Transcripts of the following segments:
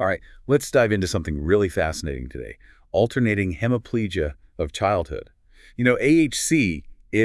All right, let's dive into something really fascinating today. Alternating hemiplegia of childhood. AHC,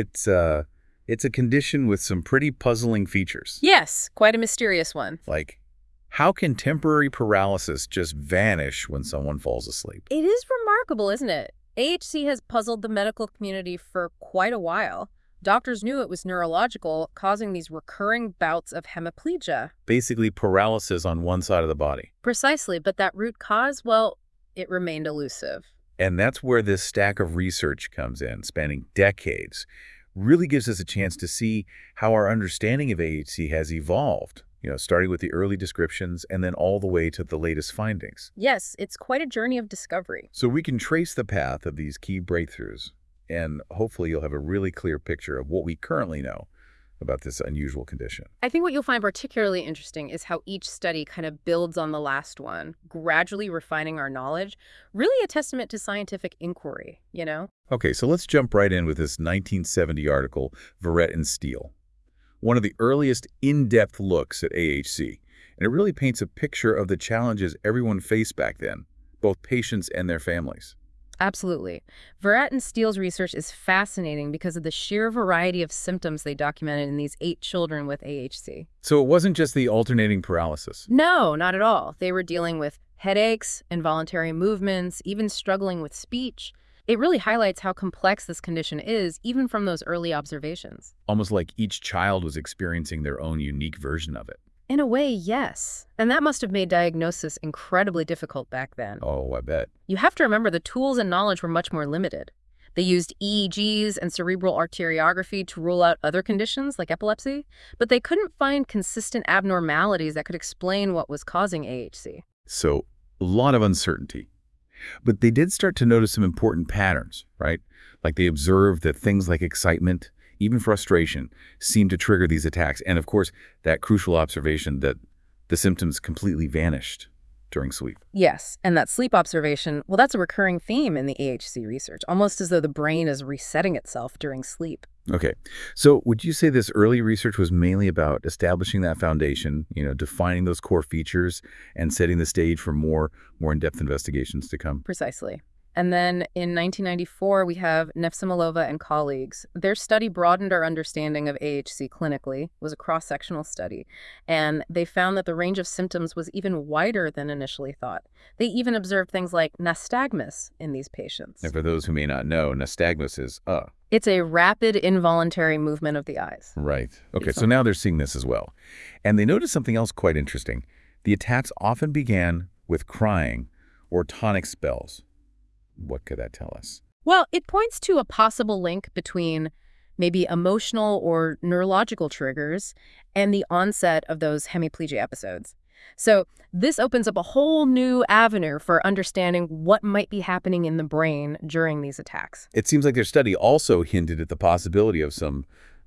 it's a condition with some pretty puzzling features. Yes, quite a mysterious one. Like, how can temporary paralysis just vanish when someone falls asleep? It is remarkable, isn't it? AHC has puzzled the medical community for quite a while. Doctors knew it was neurological, causing these recurring bouts of hemiplegia. Basically, paralysis on one side of the body. Precisely, but that root cause, well, it remained elusive. And that's where this stack of research comes in, spanning decades. Really gives us a chance to see how our understanding of AHC has evolved, starting with the early descriptions and then all the way to the latest findings. Yes, it's quite a journey of discovery. So we can trace the path of these key breakthroughs, and hopefully you'll have a really clear picture of what we currently know about this unusual condition. I think what you'll find particularly interesting is how each study kind of builds on the last one, gradually refining our knowledge, really a testament to scientific inquiry, Okay, so let's jump right in with this 1970 article, Verrett and Steele. One of the earliest in-depth looks at AHC, and it really paints a picture of the challenges everyone faced back then, both patients and their families. Absolutely. Verrett and Steele's research is fascinating because of the sheer variety of symptoms they documented in these 8 children with AHC. So it wasn't just the alternating paralysis. No, not at all. They were dealing with headaches, involuntary movements, even struggling with speech. It really highlights how complex this condition is, even from those early observations. Almost like each child was experiencing their own unique version of it. In a way, yes. And that must have made diagnosis incredibly difficult back then. Oh, I bet. You have to remember the tools and knowledge were much more limited. They used EEGs and cerebral arteriography to rule out other conditions like epilepsy, but they couldn't find consistent abnormalities that could explain what was causing AHC. So, a lot of uncertainty. But they did start to notice some important patterns, right? Like they observed that things like excitement, even frustration, seemed to trigger these attacks. And of course, that crucial observation that the symptoms completely vanished during sleep. Yes, and that sleep observation, well, that's a recurring theme in the AHC research, almost as though the brain is resetting itself during sleep. Okay, so would you say this early research was mainly about establishing that foundation, defining those core features and setting the stage for more in-depth investigations to come? Precisely. And then in 1994, we have Nefsimilova and colleagues. Their study broadened our understanding of AHC clinically. It was a cross-sectional study. And they found that the range of symptoms was even wider than initially thought. They even observed things like nystagmus in these patients. And for those who may not know, nystagmus is It's a rapid involuntary movement of the eyes. Right. Okay, so now they're seeing this as well. And they noticed something else quite interesting. The attacks often began with crying or tonic spells. What could that tell us? Well, it points to a possible link between maybe emotional or neurological triggers and the onset of those hemiplegia episodes. So this opens up a whole new avenue for understanding what might be happening in the brain during these attacks. It seems like their study also hinted at the possibility of some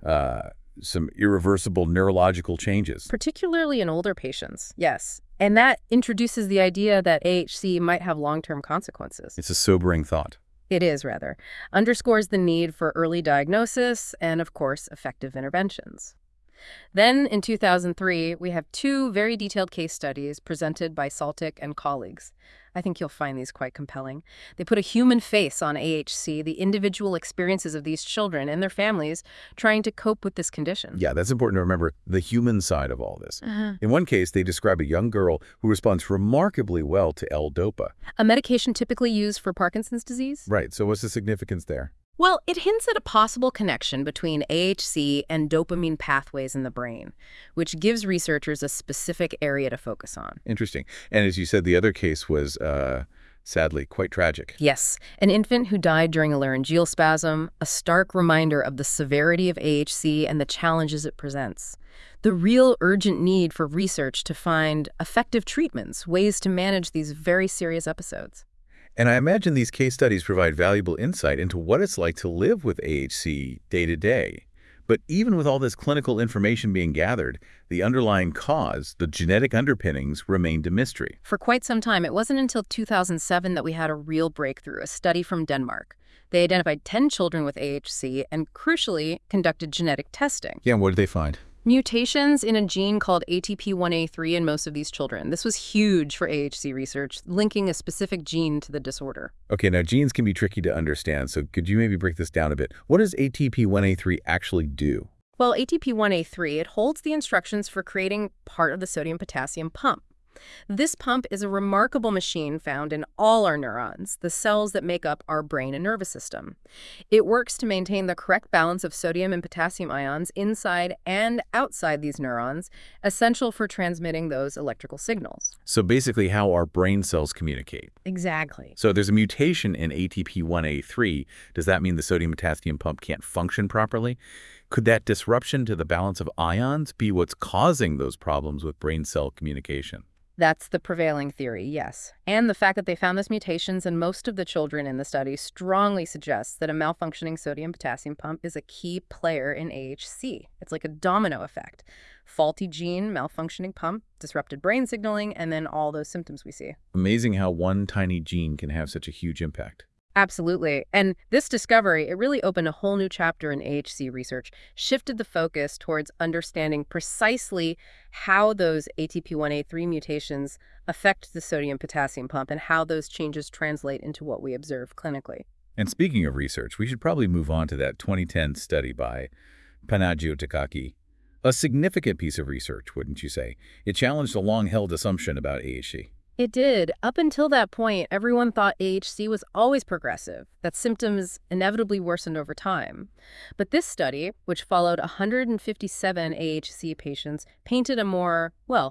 irreversible neurological changes. Particularly in older patients, yes. And that introduces the idea that AHC might have long-term consequences. It's a sobering thought. It is, rather. Underscores the need for early diagnosis and, of course, effective interventions. Then, in 2003, we have 2 very detailed case studies presented by Saltik and colleagues. I think you'll find these quite compelling. They put a human face on AHC, the individual experiences of these children and their families trying to cope with this condition. Yeah, that's important to remember, the human side of all this. In one case, they describe a young girl who responds remarkably well to L-DOPA. A medication typically used for Parkinson's disease? Right, so what's the significance there? Well, it hints at a possible connection between AHC and dopamine pathways in the brain, which gives researchers a specific area to focus on. Interesting. And as you said, the other case was, sadly, quite tragic. Yes, an infant who died during a laryngeal spasm, a stark reminder of the severity of AHC and the challenges it presents. The real urgent need for research to find effective treatments, ways to manage these very serious episodes. And I imagine these case studies provide valuable insight into what it's like to live with AHC day to day. But even with all this clinical information being gathered, the underlying cause, the genetic underpinnings, remained a mystery. For quite some time, it wasn't until 2007 that we had a real breakthrough, a study from Denmark. They identified 10 children with AHC and, crucially, conducted genetic testing. Yeah, and what did they find? Mutations in a gene called ATP1A3 in most of these children. This was huge for AHC research, linking a specific gene to the disorder. Okay, now genes can be tricky to understand, so could you maybe break this down a bit? What does ATP1A3 actually do? Well, ATP1A3, it holds the instructions for creating part of the sodium-potassium pump. This pump is a remarkable machine found in all our neurons, the cells that make up our brain and nervous system. It works to maintain the correct balance of sodium and potassium ions inside and outside these neurons, essential for transmitting those electrical signals. So basically how our brain cells communicate. Exactly. So there's a mutation in ATP1A3. Does that mean the sodium-potassium pump can't function properly? Could that disruption to the balance of ions be what's causing those problems with brain cell communication? That's the prevailing theory, yes. And the fact that they found this mutations in most of the children in the study strongly suggests that a malfunctioning sodium-potassium pump is a key player in AHC. It's like a domino effect. Faulty gene, malfunctioning pump, disrupted brain signaling, and then all those symptoms we see. Amazing how one tiny gene can have such a huge impact. Absolutely. And this discovery, it really opened a whole new chapter in AHC research, shifted the focus towards understanding precisely how those ATP1A3 mutations affect the sodium-potassium pump and how those changes translate into what we observe clinically. And speaking of research, we should probably move on to that 2010 study by Panagiotakaki. A significant piece of research, wouldn't you say? It challenged a long-held assumption about AHC. It did. Up until that point, everyone thought AHC was always progressive, that symptoms inevitably worsened over time. But this study, which followed 157 AHC patients, painted a more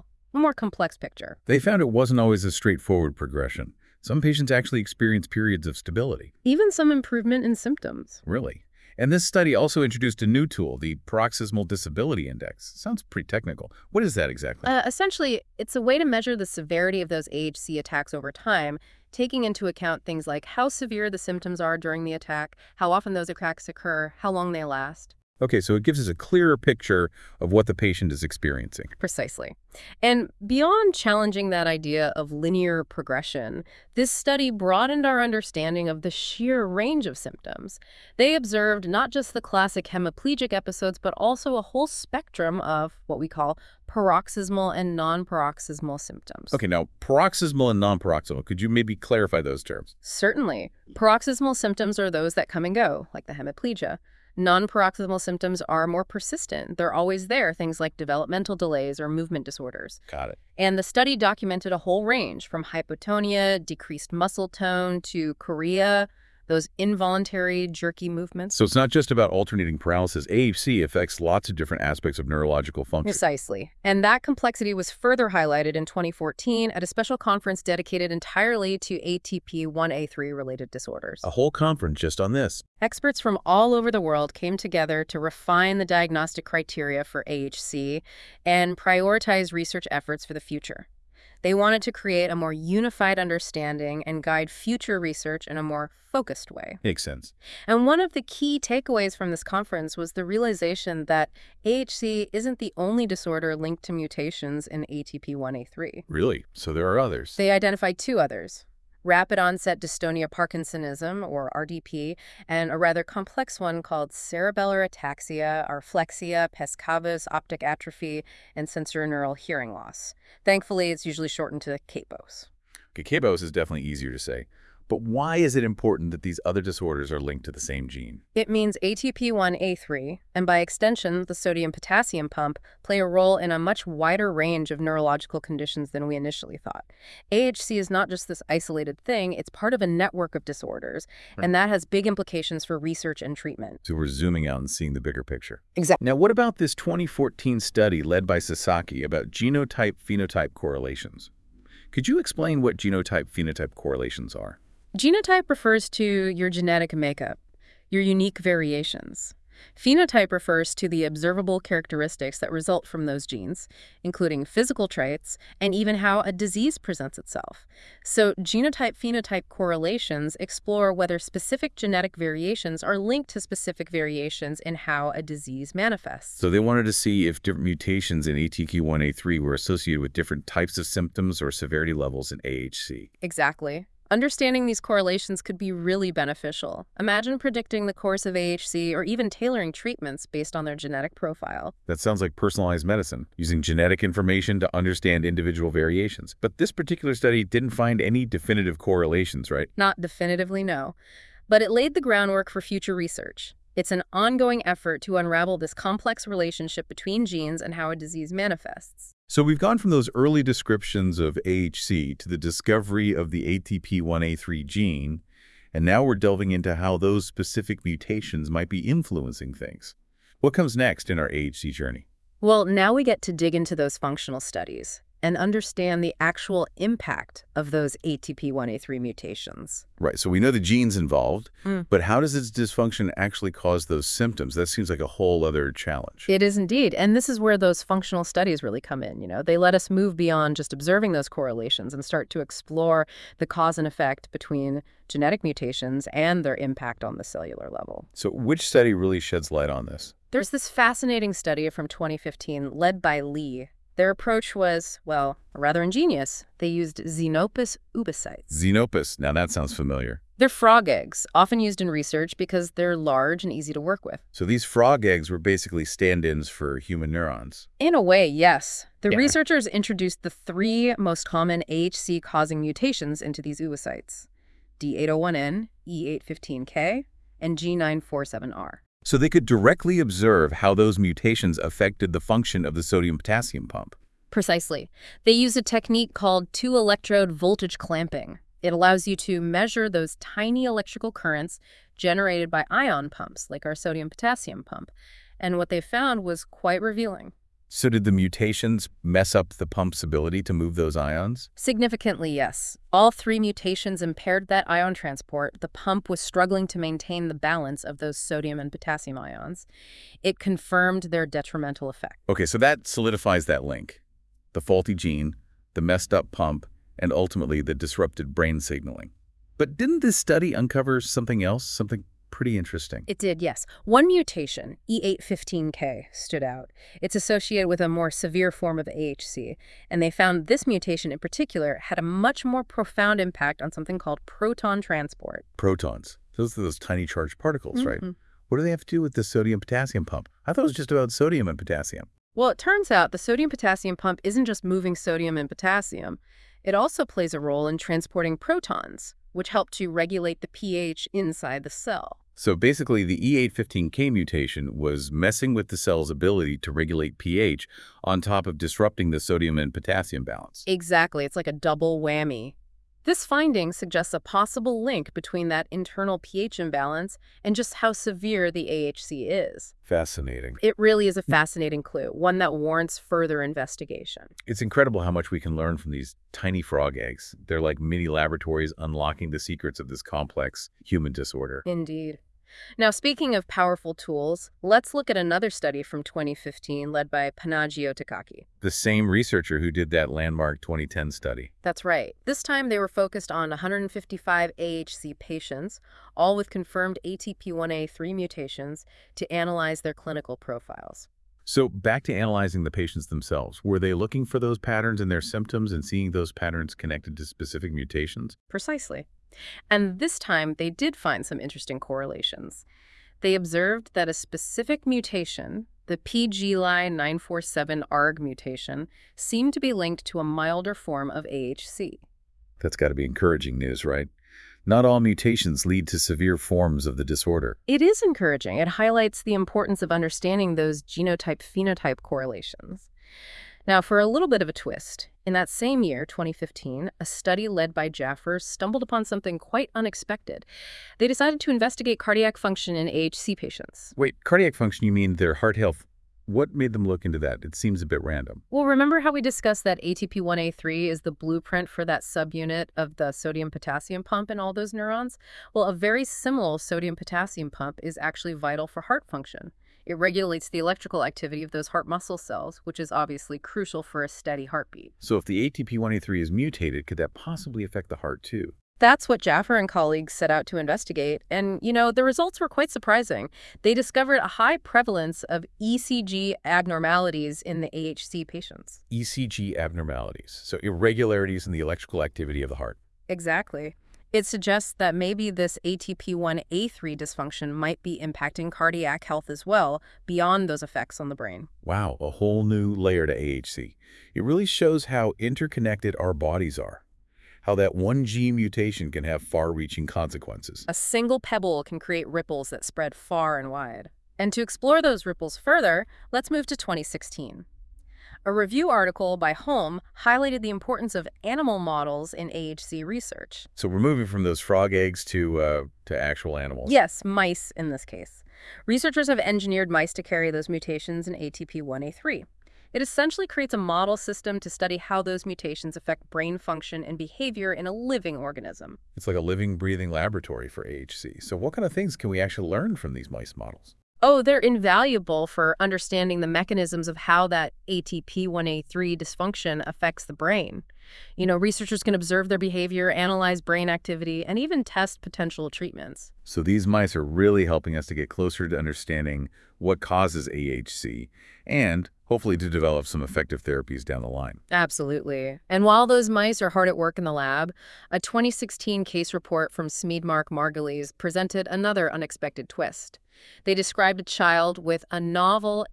complex picture. They found it wasn't always a straightforward progression. Some patients actually experienced periods of stability. Even some improvement in symptoms. Really? And this study also introduced a new tool, the Paroxysmal Disability Index. Sounds pretty technical. What is that exactly? Essentially, it's a way to measure the severity of those AHC attacks over time, taking into account things like how severe the symptoms are during the attack, how often those attacks occur, how long they last. Okay, so it gives us a clearer picture of what the patient is experiencing. Precisely. And beyond challenging that idea of linear progression, this study broadened our understanding of the sheer range of symptoms. They observed not just the classic hemiplegic episodes, but also a whole spectrum of what we call paroxysmal and non-paroxysmal symptoms. Okay, now, paroxysmal and non-paroxysmal, could you maybe clarify those terms? Certainly. Paroxysmal symptoms are those that come and go, like the hemiplegia. Non-paroxysmal symptoms are more persistent. They're always there, things like developmental delays or movement disorders. Got it. And the study documented a whole range from hypotonia, decreased muscle tone, to chorea, those involuntary jerky movements. So it's not just about alternating paralysis. AHC affects lots of different aspects of neurological function. Precisely. And that complexity was further highlighted in 2014 at a special conference dedicated entirely to ATP1A3-related disorders. A whole conference just on this. Experts from all over the world came together to refine the diagnostic criteria for AHC and prioritize research efforts for the future. They wanted to create a more unified understanding and guide future research in a more focused way. Makes sense. And one of the key takeaways from this conference was the realization that AHC isn't the only disorder linked to mutations in ATP1A3. Really? So there are others. They identified two others: rapid onset dystonia Parkinsonism, or RDP, and a rather complex one called cerebellar ataxia, arflexia, Pescavus optic atrophy, and sensorineural hearing loss. Thankfully, it's usually shortened to CAPOS. Okay, CAPOS is definitely easier to say. But why is it important that these other disorders are linked to the same gene? It means ATP1A3, and by extension, the sodium-potassium pump, play a role in a much wider range of neurological conditions than we initially thought. AHC is not just this isolated thing, it's part of a network of disorders, and that has big implications for research and treatment. So we're zooming out and seeing the bigger picture. Exactly. Now, what about this 2014 study led by Sasaki about genotype-phenotype correlations? Could you explain what genotype-phenotype correlations are? Genotype refers to your genetic makeup, your unique variations. Phenotype refers to the observable characteristics that result from those genes, including physical traits and even how a disease presents itself. So genotype-phenotype correlations explore whether specific genetic variations are linked to specific variations in how a disease manifests. So they wanted to see if different mutations in ATP1A3 were associated with different types of symptoms or severity levels in AHC. Exactly. Understanding these correlations could be really beneficial. Imagine predicting the course of AHC or even tailoring treatments based on their genetic profile. That sounds like personalized medicine, using genetic information to understand individual variations. But this particular study didn't find any definitive correlations, right? Not definitively, no, but it laid the groundwork for future research. It's an ongoing effort to unravel this complex relationship between genes and how a disease manifests. So we've gone from those early descriptions of AHC to the discovery of the ATP1A3 gene, and now we're delving into how those specific mutations might be influencing things. What comes next in our AHC journey? Well, now we get to dig into those functional studies and understand the actual impact of those ATP1A3 mutations. Right, so we know the gene's involved, but how does its dysfunction actually cause those symptoms? That seems like a whole other challenge. It is indeed, and this is where those functional studies really come in. They let us move beyond just observing those correlations and start to explore the cause and effect between genetic mutations and their impact on the cellular level. So which study really sheds light on this? There's this fascinating study from 2015 led by Lee. Their approach was, well, rather ingenious. They used Xenopus oocytes. Xenopus, now that sounds familiar. They're frog eggs, often used in research because they're large and easy to work with. So these frog eggs were basically stand-ins for human neurons. In a way, yes. The Yeah. researchers introduced the 3 most common AHC-causing mutations into these oocytes: D801N, E815K, and G947R. So they could directly observe how those mutations affected the function of the sodium-potassium pump. Precisely. They use a technique called 2-electrode voltage clamping. It allows you to measure those tiny electrical currents generated by ion pumps, like our sodium-potassium pump. And what they found was quite revealing. So did the mutations mess up the pump's ability to move those ions? Significantly, yes. All 3 mutations impaired that ion transport. The pump was struggling to maintain the balance of those sodium and potassium ions. It confirmed their detrimental effect. Okay, so that solidifies that link. The faulty gene, the messed up pump, and ultimately the disrupted brain signaling. But didn't this study uncover something else, something pretty interesting? It did, yes. One mutation, E815K, stood out. It's associated with a more severe form of AHC, and they found this mutation in particular had a much more profound impact on something called proton transport. Protons. Those are those tiny charged particles, right? Mhm. What do they have to do with the sodium-potassium pump? I thought it was just about sodium and potassium. Well, it turns out the sodium-potassium pump isn't just moving sodium and potassium. It also plays a role in transporting protons, which help to regulate the pH inside the cell. So basically, the E815K mutation was messing with the cell's ability to regulate pH on top of disrupting the sodium and potassium balance. Exactly. It's like a double whammy. This finding suggests a possible link between that internal pH imbalance and just how severe the AHC is. Fascinating. It really is a fascinating clue, one that warrants further investigation. It's incredible how much we can learn from these tiny frog eggs. They're like mini laboratories unlocking the secrets of this complex human disorder. Indeed. Now, speaking of powerful tools, let's look at another study from 2015 led by Panagio Takaki. The same researcher who did that landmark 2010 study. That's right. This time they were focused on 155 AHC patients, all with confirmed ATP1A3 mutations, to analyze their clinical profiles. So back to analyzing the patients themselves. Were they looking for those patterns in their symptoms and seeing those patterns connected to specific mutations? Precisely. And this time they did find some interesting correlations. They observed that a specific mutation, the PGLI947 ARG mutation, seemed to be linked to a milder form of AHC. That's got to be encouraging news, right? Not all mutations lead to severe forms of the disorder. It is encouraging. It highlights the importance of understanding those genotype-phenotype correlations. Now, for a little bit of a twist, in that same year, 2015, a study led by Jaffer stumbled upon something quite unexpected. They decided to investigate cardiac function in AHC patients. Wait, cardiac function, you mean their heart health? What made them look into that? It seems a bit random. Well, remember how we discussed that ATP1A3 is the blueprint for that subunit of the sodium-potassium pump in all those neurons? Well, a very similar sodium-potassium pump is actually vital for heart function. It regulates the electrical activity of those heart muscle cells, which is obviously crucial for a steady heartbeat. So if the ATP1A3 is mutated, could that possibly affect the heart too? That's what Jaffer and colleagues set out to investigate. And, the results were quite surprising. They discovered a high prevalence of ECG abnormalities in the AHC patients. ECG abnormalities, so irregularities in the electrical activity of the heart. Exactly. It suggests that maybe this ATP1A3 dysfunction might be impacting cardiac health as well, beyond those effects on the brain. Wow, a whole new layer to AHC. It really shows how interconnected our bodies are, how that one gene mutation can have far-reaching consequences. A single pebble can create ripples that spread far and wide. And to explore those ripples further, let's move to 2016. A review article by Holm highlighted the importance of animal models in AHC research. So we're moving from those frog eggs to actual animals. Yes, mice in this case. Researchers have engineered mice to carry those mutations in ATP1A3. It essentially creates a model system to study how those mutations affect brain function and behavior in a living organism. It's like a living, breathing laboratory for AHC. So what kind of things can we actually learn from these mice models? Oh, they're invaluable for understanding the mechanisms of how that ATP1A3 dysfunction affects the brain. Researchers can observe their behavior, analyze brain activity, and even test potential treatments. So these mice are really helping us to get closer to understanding what causes AHC and hopefully to develop some effective therapies down the line. Absolutely. And while those mice are hard at work in the lab, a 2016 case report from Smeedmark Margulies presented another unexpected twist. They described a child with a novel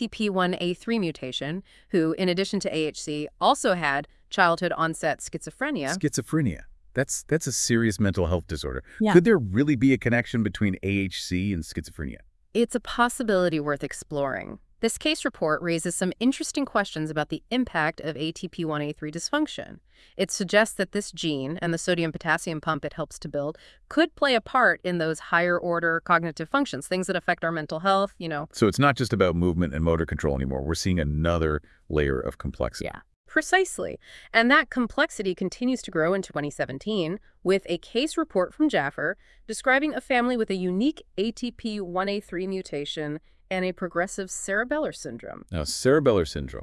ATP1A3 mutation who, in addition to AHC, also had childhood-onset schizophrenia. Schizophrenia. That's a serious mental health disorder. Yeah. Could there really be a connection between AHC and schizophrenia? It's a possibility worth exploring. This case report raises some interesting questions about the impact of ATP1A3 dysfunction. It suggests that this gene and the sodium-potassium pump it helps to build could play a part in those higher-order cognitive functions, things that affect our mental health. So it's not just about movement and motor control anymore. We're seeing another layer of complexity. Yeah, precisely. And that complexity continues to grow in 2017 with a case report from Jaffer describing a family with a unique ATP1A3 mutation and a progressive cerebellar syndrome. Now, cerebellar syndrome,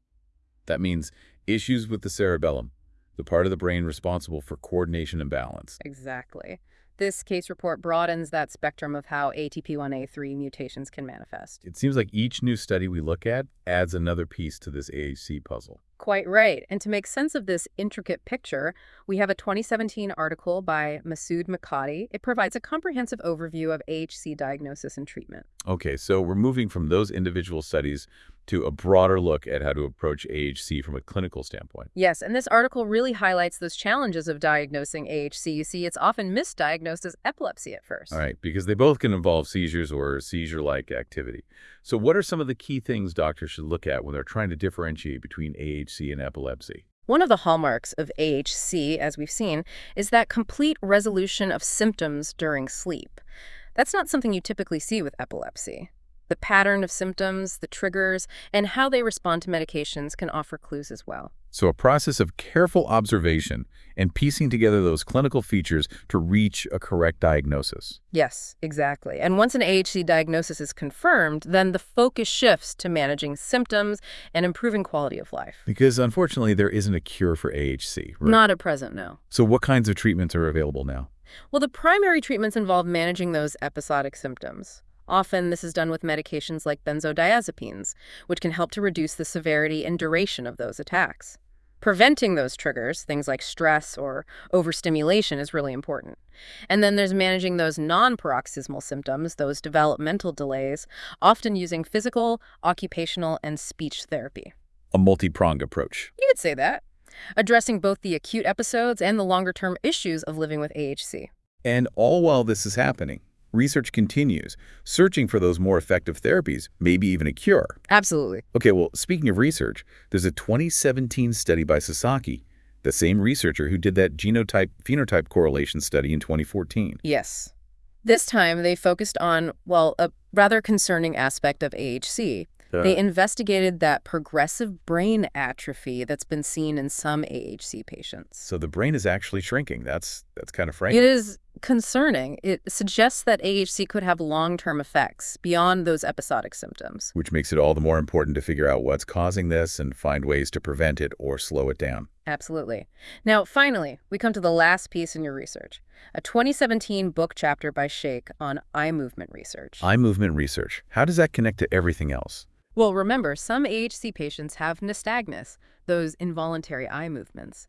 that means issues with the cerebellum, the part of the brain responsible for coordination and balance. Exactly. This case report broadens that spectrum of how ATP1A3 mutations can manifest. It seems like each new study we look at adds another piece to this AHC puzzle. Quite right. And to make sense of this intricate picture, we have a 2017 article by Masoud Makati. It provides a comprehensive overview of AHC diagnosis and treatment. Okay, so we're moving from those individual studies to a broader look at how to approach AHC from a clinical standpoint. Yes, and this article really highlights those challenges of diagnosing AHC. You see, it's often misdiagnosed as epilepsy at first. All right, because they both can involve seizures or seizure-like activity. So what are some of the key things doctors should look at when they're trying to differentiate between AHC and epilepsy? One of the hallmarks of AHC, as we've seen, is that complete resolution of symptoms during sleep. That's not something you typically see with epilepsy. The pattern of symptoms, the triggers, and how they respond to medications can offer clues as well. So a process of careful observation and piecing together those clinical features to reach a correct diagnosis. Yes, exactly. And once an AHC diagnosis is confirmed, then the focus shifts to managing symptoms and improving quality of life. Because unfortunately, there isn't a cure for AHC. Right? Not at present, no. So what kinds of treatments are available now? Well, the primary treatments involve managing those episodic symptoms. Often, this is done with medications like benzodiazepines, which can help to reduce the severity and duration of those attacks. Preventing those triggers, things like stress or overstimulation, is really important. And then there's managing those non-paroxysmal symptoms, those developmental delays, often using physical, occupational, and speech therapy. A multi-pronged approach. You could say that. Addressing both the acute episodes and the longer-term issues of living with AHC. And all while this is happening, research continues, searching for those more effective therapies, maybe even a cure. Absolutely. Okay, well, speaking of research, there's a 2017 study by Sasaki, the same researcher who did that genotype-phenotype correlation study in 2014. Yes. This time, they focused on, well, a rather concerning aspect of AHC. They investigated that progressive brain atrophy that's been seen in some AHC patients. So the brain is actually shrinking. That's kind of frightening. It is concerning. It suggests that AHC could have long-term effects beyond those episodic symptoms. Which makes it all the more important to figure out what's causing this and find ways to prevent it or slow it down. Absolutely. Now, finally, we come to the last piece in your research, a 2017 book chapter by Sheikh on eye movement research. Eye movement research. How does that connect to everything else? Well, remember, some AHC patients have nystagmus, those involuntary eye movements.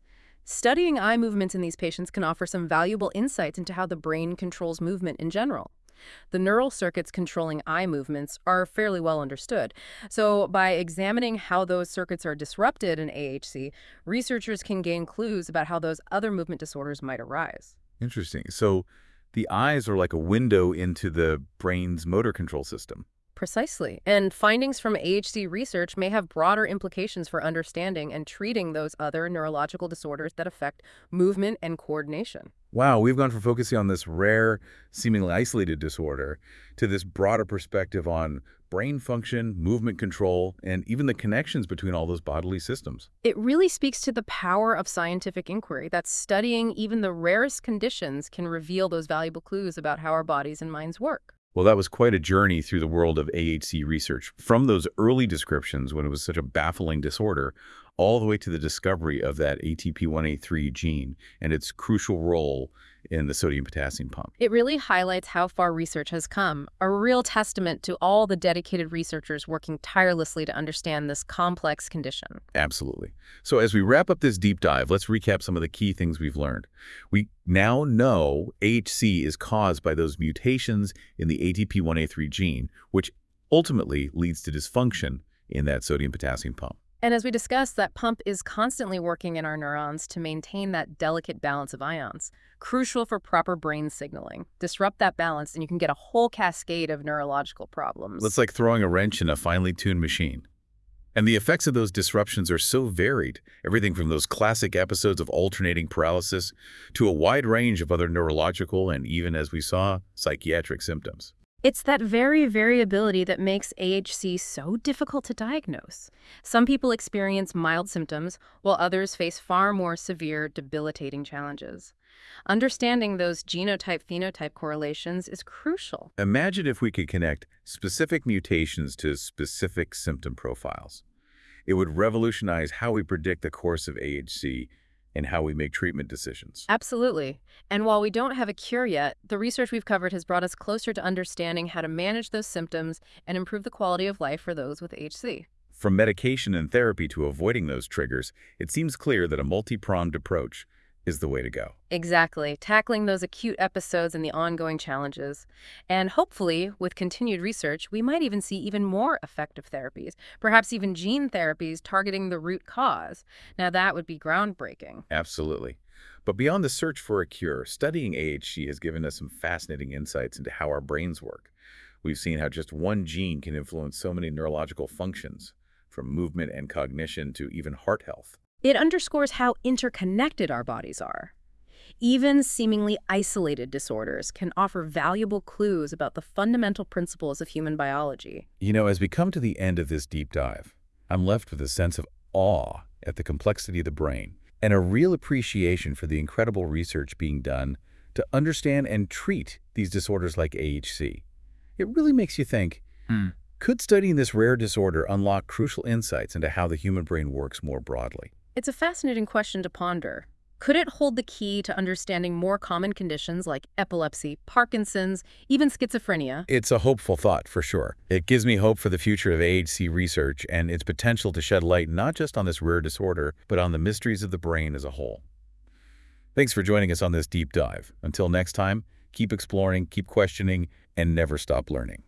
Studying eye movements in these patients can offer some valuable insights into how the brain controls movement in general. The neural circuits controlling eye movements are fairly well understood. So, by examining how those circuits are disrupted in AHC, researchers can gain clues about how those other movement disorders might arise. Interesting. So the eyes are like a window into the brain's motor control system. Precisely. And findings from AHC research may have broader implications for understanding and treating those other neurological disorders that affect movement and coordination. Wow, we've gone from focusing on this rare, seemingly isolated disorder to this broader perspective on brain function, movement control, and even the connections between all those bodily systems. It really speaks to the power of scientific inquiry, that studying even the rarest conditions can reveal those valuable clues about how our bodies and minds work. Well, that was quite a journey through the world of AHC research, from those early descriptions when it was such a baffling disorder, all the way to the discovery of that ATP1A3 gene and its crucial role in the sodium-potassium pump. It really highlights how far research has come, a real testament to all the dedicated researchers working tirelessly to understand this complex condition. Absolutely. So as we wrap up this deep dive, let's recap some of the key things we've learned. We now know AHC is caused by those mutations in the ATP1A3 gene, which ultimately leads to dysfunction in that sodium-potassium pump. And as we discussed, that pump is constantly working in our neurons to maintain that delicate balance of ions, crucial for proper brain signaling. Disrupt that balance and you can get a whole cascade of neurological problems. It's like throwing a wrench in a finely tuned machine. And the effects of those disruptions are so varied, everything from those classic episodes of alternating paralysis to a wide range of other neurological and even, as we saw, psychiatric symptoms. It's that very variability that makes AHC so difficult to diagnose. Some people experience mild symptoms, while others face far more severe, debilitating challenges. Understanding those genotype-phenotype correlations is crucial. Imagine if we could connect specific mutations to specific symptom profiles. It would revolutionize how we predict the course of AHC and how we make treatment decisions. Absolutely. And while we don't have a cure yet, the research we've covered has brought us closer to understanding how to manage those symptoms and improve the quality of life for those with HC. From medication and therapy to avoiding those triggers, it seems clear that a multi-pronged approach is the way to go. Exactly. Tackling those acute episodes and the ongoing challenges. And hopefully, with continued research, we might even see even more effective therapies, perhaps even gene therapies targeting the root cause. Now, that would be groundbreaking. Absolutely. But beyond the search for a cure, studying AHC has given us some fascinating insights into how our brains work. We've seen how just one gene can influence so many neurological functions, from movement and cognition to even heart health. It underscores how interconnected our bodies are. Even seemingly isolated disorders can offer valuable clues about the fundamental principles of human biology. You know, as we come to the end of this deep dive, I'm left with a sense of awe at the complexity of the brain and a real appreciation for the incredible research being done to understand and treat these disorders like AHC. It really makes you think, could studying this rare disorder unlock crucial insights into how the human brain works more broadly? It's a fascinating question to ponder. Could it hold the key to understanding more common conditions like epilepsy, Parkinson's, even schizophrenia? It's a hopeful thought, for sure. It gives me hope for the future of AHC research and its potential to shed light not just on this rare disorder, but on the mysteries of the brain as a whole. Thanks for joining us on this deep dive. Until next time, keep exploring, keep questioning, and never stop learning.